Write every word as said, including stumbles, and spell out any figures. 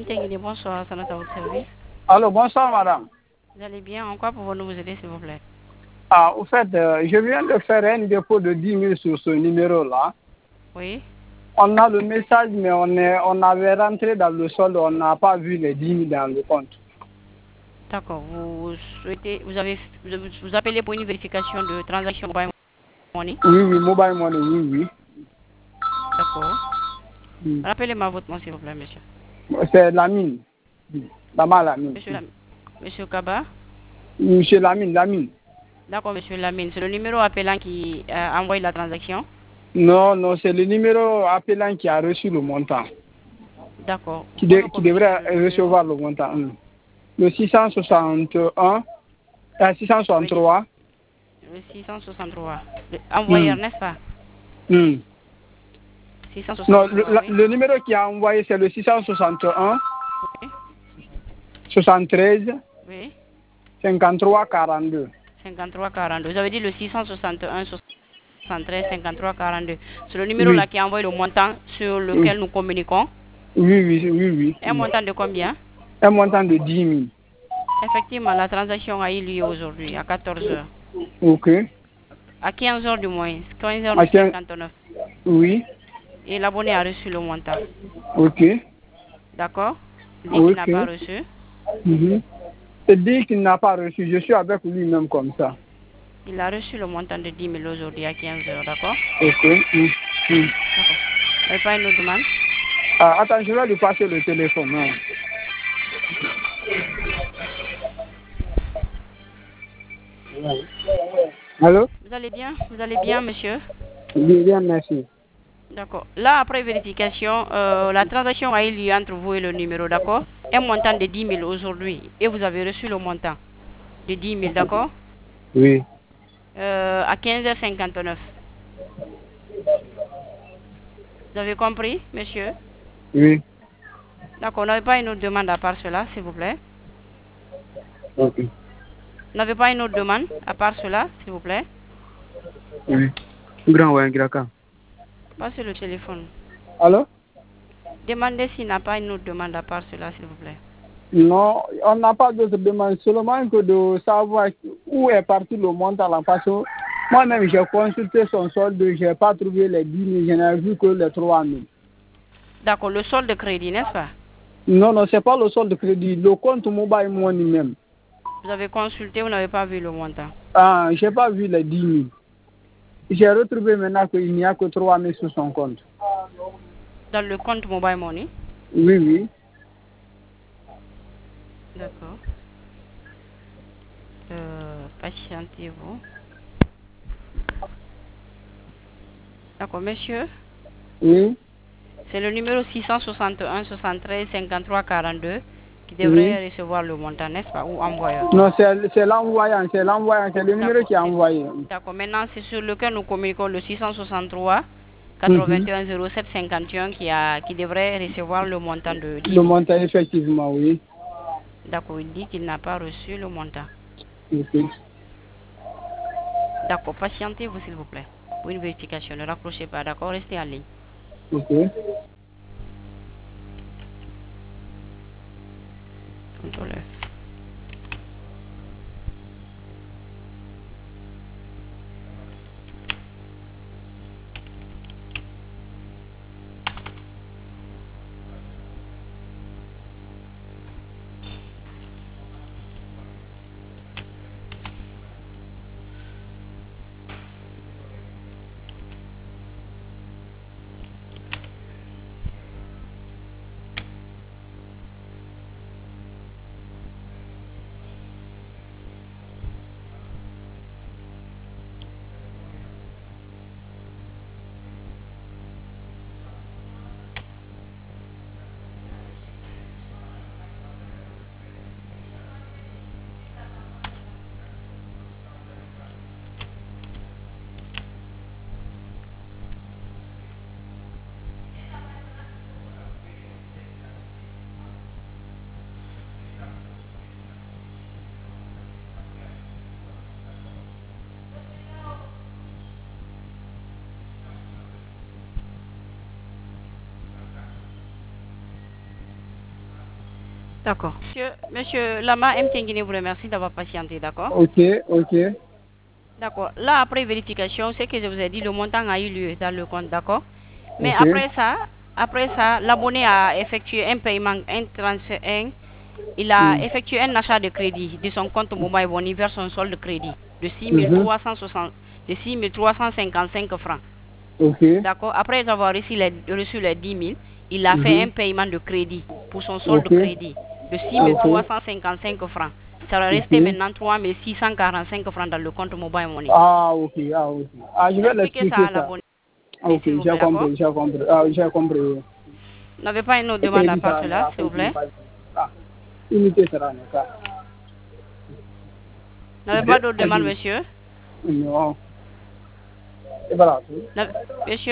Tenguini, bonsoir, ça à votre service. Allô, bonsoir madame. Vous allez bien? En quoi pouvons-nous vous aider, s'il vous plaît? Ah, au fait, euh, je viens de faire un dépôt de dix mille sur ce numéro-là. Oui. On a le message, mais on, est, on avait rentré dans le solde, on n'a pas vu les dix mille dans le compte. D'accord. Vous souhaitez, vous avez, vous, vous appelez pour une vérification de transaction mobile money? Oui, oui, mobile money, oui, oui. D'accord. Mm. Rappelez-moi votre nom, s'il vous plaît, monsieur. C'est Lamine. Lama Lamine. Monsieur, Lam... monsieur Kaba? Monsieur Lamine, Lamine. D'accord, monsieur Lamine. C'est le numéro appelant qui a envoyé la transaction? Non, non, c'est le numéro appelant qui a reçu le montant. D'accord. Qui, de, Votre qui devrait commission, le numéro? recevoir le montant. Mm. Le six cent soixante et un, euh, six cent soixante-trois. Le six cent soixante-trois. Le envoyeur, Mm. n'est-ce pas? Mm. Non, le, six cent soixante-trois, la, oui. le numéro qui a envoyé, c'est le six cent soixante et un, Oui. soixante-treize, Oui. cinquante-trois, quarante-deux. cinquante-trois quarante-deux. Vous avez dit le six cent soixante et un, soixante-treize, cinquante-trois quarante-deux. C'est le numéro Oui. là qui a envoyé le montant sur Oui, lequel nous communiquons. oui, oui, oui, oui. Un montant de combien? Un montant de dix mille. Effectivement, la transaction a eu lieu aujourd'hui à quatorze heures. Ok. À quinze heures du moins, quinze heures À quinze. cinquante-neuf. Oui. Et l'abonné a reçu le montant. Ok. D'accord? Il dit qu'il n'a Ok. pas reçu. Mhm. Il dit qu'il n'a pas reçu. Je suis avec lui-même comme ça. Il a reçu le montant de dix mille aujourd'hui à quinze heures, d'accord? Ok. Mm. Mm. D'accord. Vous n'avez pas une autre demande? Ah, attends, je vais lui passer le téléphone. Hein. Allô? Vous allez bien? Vous allez bien, monsieur? Bien, bien, merci. D'accord. Là, après vérification, euh, la transaction a eu lieu entre vous et le numéro, d'accord? Un montant de dix mille aujourd'hui. Et vous avez reçu le montant de dix mille, d'accord? Oui. Euh, à quinze heures cinquante-neuf. Vous avez compris, monsieur? Oui. D'accord. Vous n'avez pas une autre demande à part cela, s'il vous plaît? Ok. Vous n'avez pas une autre demande à part cela, s'il vous plaît? Oui. Grand ouais, grand. Passez le téléphone. Allô? Demandez s'il n'a pas une autre demande à part cela, s'il vous plaît. Non, on n'a pas d'autre demande, seulement que de savoir où est parti le montant là. Parce que moi-même, j'ai consulté son solde, je n'ai pas trouvé les dix mille, je n'ai vu que les trois mille. D'accord. Le solde de crédit, n'est-ce pas? Non, non, ce n'est pas le solde de crédit, le compte mobile money même. Vous avez consulté, vous n'avez pas vu le montant. Ah, je n'ai pas vu les dix mille. J'ai retrouvé maintenant qu'il n'y a que trois mille sur son compte. Dans le compte mobile money? Oui, oui. D'accord. Euh, patientez-vous. D'accord, monsieur. Oui. C'est le numéro six cent soixante et un, soixante-treize, cinquante-trois, quarante-deux qui Oui. devrait recevoir le montant, n'est-ce pas? Ou envoyeur. Non, c'est l'envoyant, c'est l'envoyant, c'est le numéro qui a envoyé. D'accord, maintenant c'est sur lequel nous communiquons le six cent soixante-trois, Mm-hmm. quatre-vingt-un, zéro sept, cinquante et un qui, a, qui devrait recevoir le montant de dix Le mille. montant, effectivement, oui. D'accord, il dit qu'il n'a pas reçu le montant. Okay. D'accord, patientez-vous s'il vous plaît. Pour une vérification, ne raccrochez pas, d'accord? Restez en ligne. Ok. Contrôleur. D'accord. Monsieur, monsieur Lama M. Tenguine vous remercie d'avoir patienté, d'accord? Ok, ok. D'accord. Là, après vérification, c'est que je vous ai dit, le montant a eu lieu dans le compte, d'accord? Mais Ok. après ça, après ça, l'abonné a effectué un paiement, un transfert, un- il a Mm. effectué un achat de crédit de son compte Mobile Money vers son solde de crédit de six mille Mhm. trois cent soixante, de six mille trois cent cinquante-cinq francs. Ok. D'accord. Après avoir reçu les, reçu les dix mille, il a fait Mhm. un paiement de crédit pour son solde de Ok. crédit de six mille trois Ok. cent cinquante-cinq francs. Ça va rester Ok. maintenant trois mille six cent quarante-cinq francs dans le compte Mobile Money. Ah, ok. Ah, ok. Ah, je vais Expliquez ça l'expliquer à ça. l'abonné, Ah, ok, s'il vous j'ai plaît, d'accord? compris, j'ai compris. Ah, j'ai compris. Vous n'avez pas une autre Ok, demande à dis part ça, cela, ah, s'il vous continue, plaît? pas. Ah, unité sera, ça. Vous n'avez pas d'autre demande, monsieur? Non. C'est pas là. N'a- Monsieur